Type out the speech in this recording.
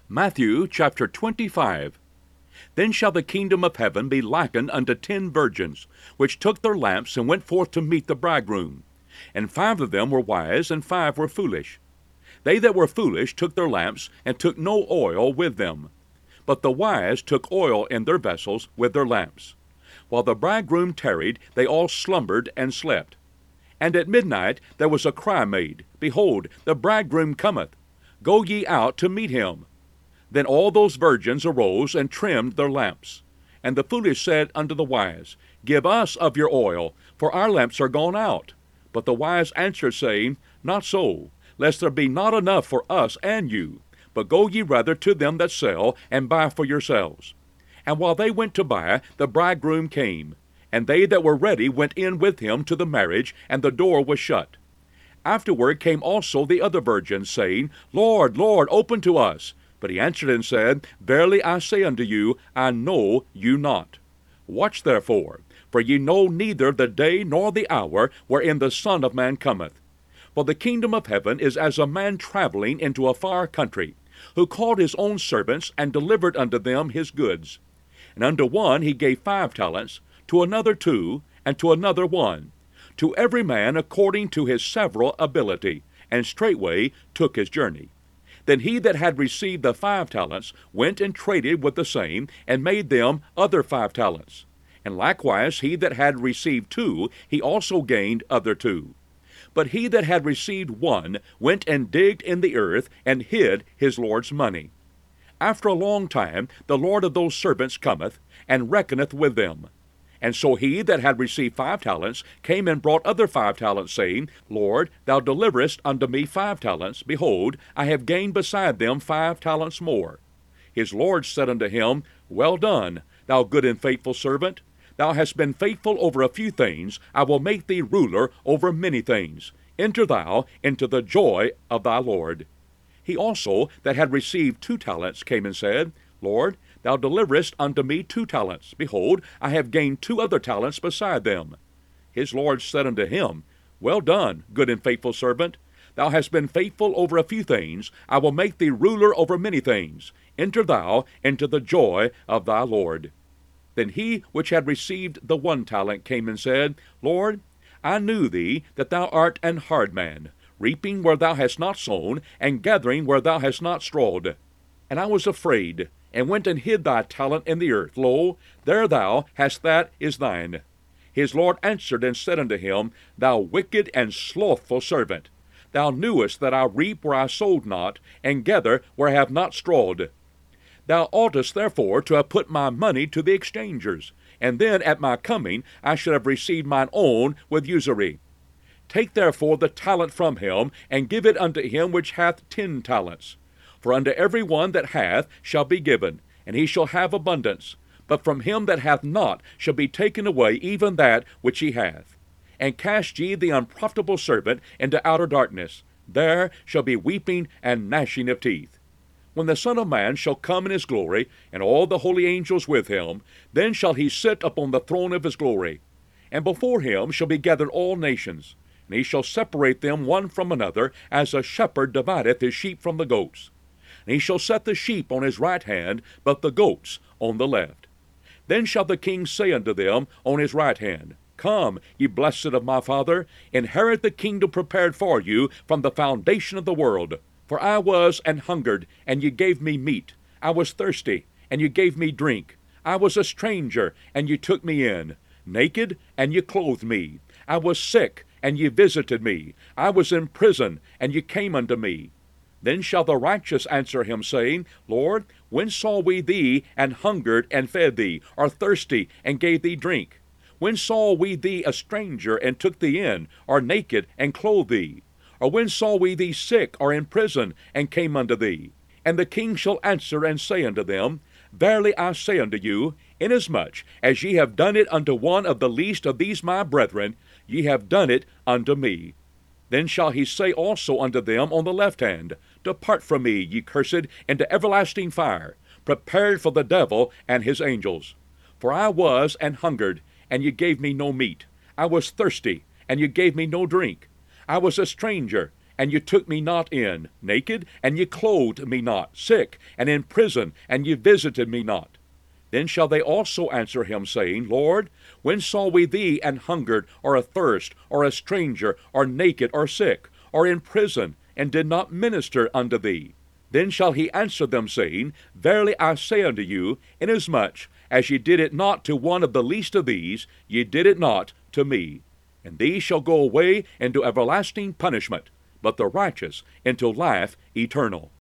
Matthew chapter 25. Then shall the kingdom of heaven be likened unto 10 virgins, which took their lamps and went forth to meet the bridegroom. And 5 of them were wise, and 5 were foolish. They that were foolish took their lamps, and took no oil with them. But the wise took oil in their vessels with their lamps. While the bridegroom tarried, they all slumbered and slept. And at midnight there was a cry made, Behold, the bridegroom cometh. Go ye out to meet him. Then all those virgins arose and trimmed their lamps. And the foolish said unto the wise, Give us of your oil, for our lamps are gone out. But the wise answered, saying, Not so, lest there be not enough for us and you. But go ye rather to them that sell, and buy for yourselves. And while they went to buy, the bridegroom came. And they that were ready went in with him to the marriage, and the door was shut. Afterward came also the other virgins, saying, Lord, Lord, open to us. But he answered and said, Verily I say unto you, I know you not. Watch therefore, for ye know neither the day nor the hour wherein the Son of Man cometh. For the kingdom of heaven is as a man travelling into a far country, who called his own servants, and delivered unto them his goods. And unto one he gave 5 talents, to another 2, and to another 1, to every man according to his several ability, and straightway took his journey. Then he that had received the 5 talents went and traded with the same, and made them other 5 talents. And likewise he that had received 2, he also gained other 2. But he that had received 1 went and digged in the earth, and hid his Lord's money. After a long time the Lord of those servants cometh, and reckoneth with them. And so he that had received 5 talents came and brought other 5 talents, saying, Lord, thou deliverest unto me 5 talents. Behold, I have gained beside them 5 talents more. His Lord said unto him, Well done, thou good and faithful servant. Thou hast been faithful over a few things. I will make thee ruler over many things. Enter thou into the joy of thy Lord. He also that had received 2 talents came and said, Lord, thou deliverest unto me 2 talents. Behold, I have gained 2 other talents beside them. His Lord said unto him, Well done, good and faithful servant. Thou hast been faithful over a few things. I will make thee ruler over many things. Enter thou into the joy of thy Lord. Then he which had received the 1 talent came and said, Lord, I knew thee that thou art an hard man, reaping where thou hast not sown, and gathering where thou hast not strawed. And I was afraid, and went and hid thy talent in the earth. Lo, there thou hast that is thine. His Lord answered and said unto him, Thou wicked and slothful servant, thou knewest that I reap where I sowed not, and gather where I have not strawed. Thou oughtest therefore to have put my money to the exchangers, and then at my coming I should have received mine own with usury. Take therefore the talent from him, and give it unto him which hath 10 talents. For unto every one that hath shall be given, and he shall have abundance. But from him that hath not shall be taken away even that which he hath. And cast ye the unprofitable servant into outer darkness. There shall be weeping and gnashing of teeth. When the Son of Man shall come in his glory, and all the holy angels with him, then shall he sit upon the throne of his glory. And before him shall be gathered all nations. And he shall separate them one from another, as a shepherd divideth his sheep from the goats. And he shall set the sheep on his right hand, but the goats on the left. Then shall the king say unto them on his right hand, Come, ye blessed of my Father, inherit the kingdom prepared for you from the foundation of the world. For I was an hungered, and ye gave me meat. I was thirsty, and ye gave me drink. I was a stranger, and ye took me in. Naked, and ye clothed me. I was sick, and ye visited me. I was in prison, and ye came unto me. Then shall the righteous answer him, saying, Lord, when saw we thee an hungered, and fed thee, or thirsty, and gave thee drink? When saw we thee a stranger, and took thee in, or naked, and clothed thee? Or when saw we thee sick, or in prison, and came unto thee? And the king shall answer and say unto them, Verily I say unto you, inasmuch as ye have done it unto one of the least of these my brethren, ye have done it unto me. Then shall he say also unto them on the left hand, Depart from me, ye cursed, into everlasting fire, prepared for the devil and his angels. For I was an hungered, and ye gave me no meat. I was thirsty, and ye gave me no drink. I was a stranger, and ye took me not in, naked, and ye clothed me not, sick, and in prison, and ye visited me not. Then shall they also answer him, saying, Lord, when saw we thee an hungered, or athirst, or a stranger, or naked, or sick, or in prison, and did not minister unto thee? Then shall he answer them, saying, Verily I say unto you, inasmuch as ye did it not to one of the least of these, ye did it not to me. And these shall go away into everlasting punishment, but the righteous into life eternal.